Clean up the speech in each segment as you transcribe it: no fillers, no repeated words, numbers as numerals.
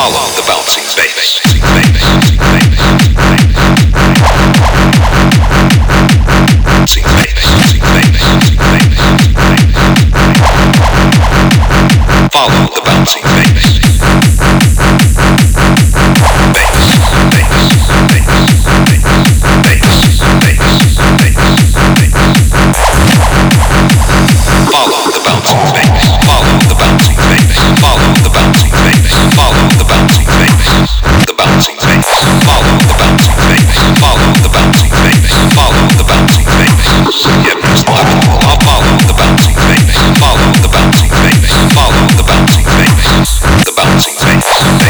Follow the bouncing bass. Follow the bouncing bass. Follow the bouncing bass. Follow the bouncing bass. Follow the bouncing bass. Follow the bouncing bass. The bouncing bass. Follow the bouncing bass. Follow the bouncing bass. Follow the bouncing bass. I'll follow the bouncing bass. Follow the bouncing bass. Follow the bouncing bass. The bouncing bass.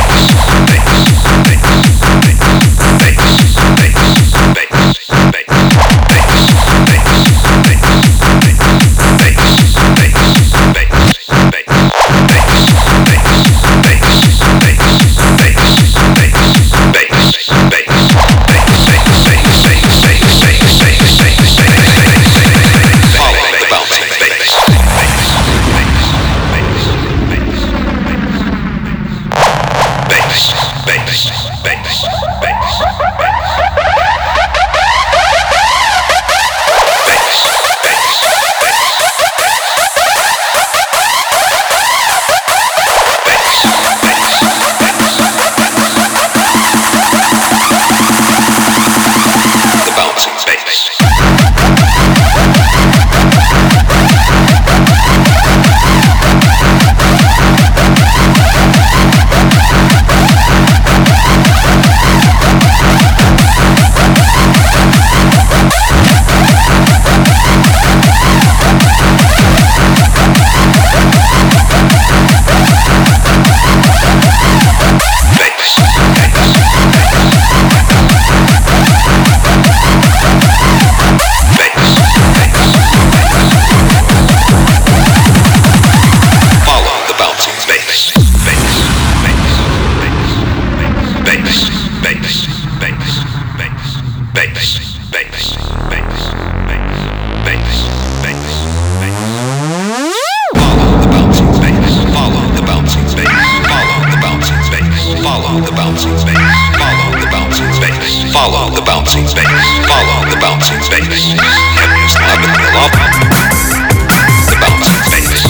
Follow the bouncing bass. Follow the bouncing bass. Have you slept in the love? The bouncing bass.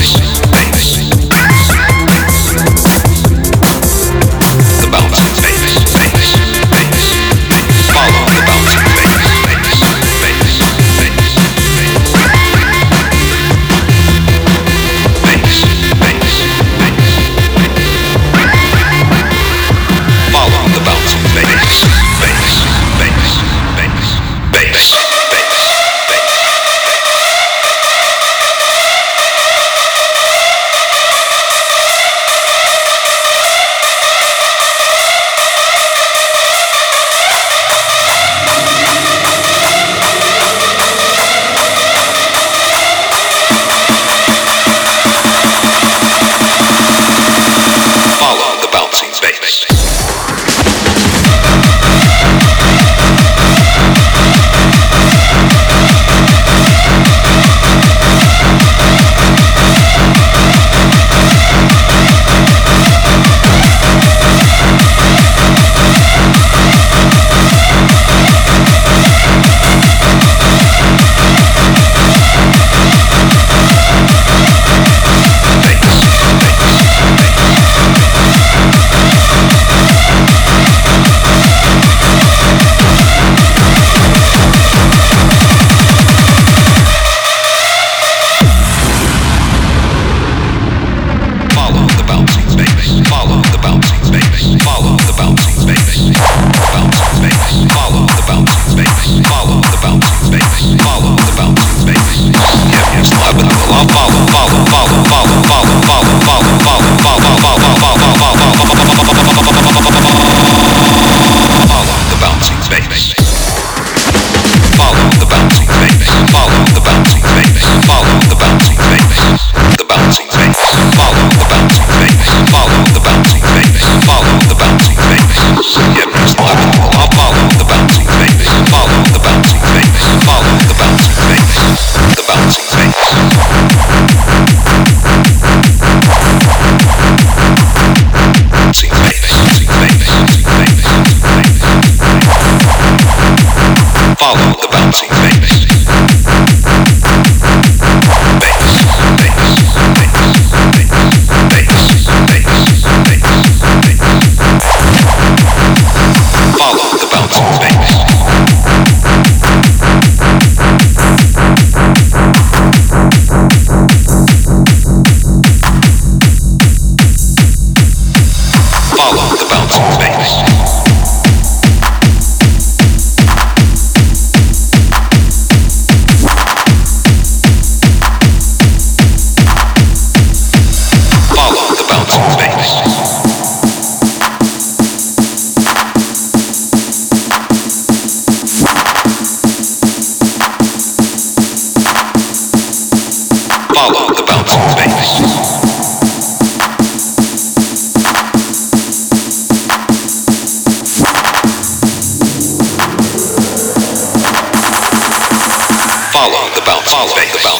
The bouncing bass. Follow the bouncing bass. Follow the bouncing bass. Bass. Follow the bouncing bass. Follow the bouncing bass. Follow the bouncing bass. Follow the bouncing bass. Follow the bouncing bass. Follow the bounce, follow the bounce.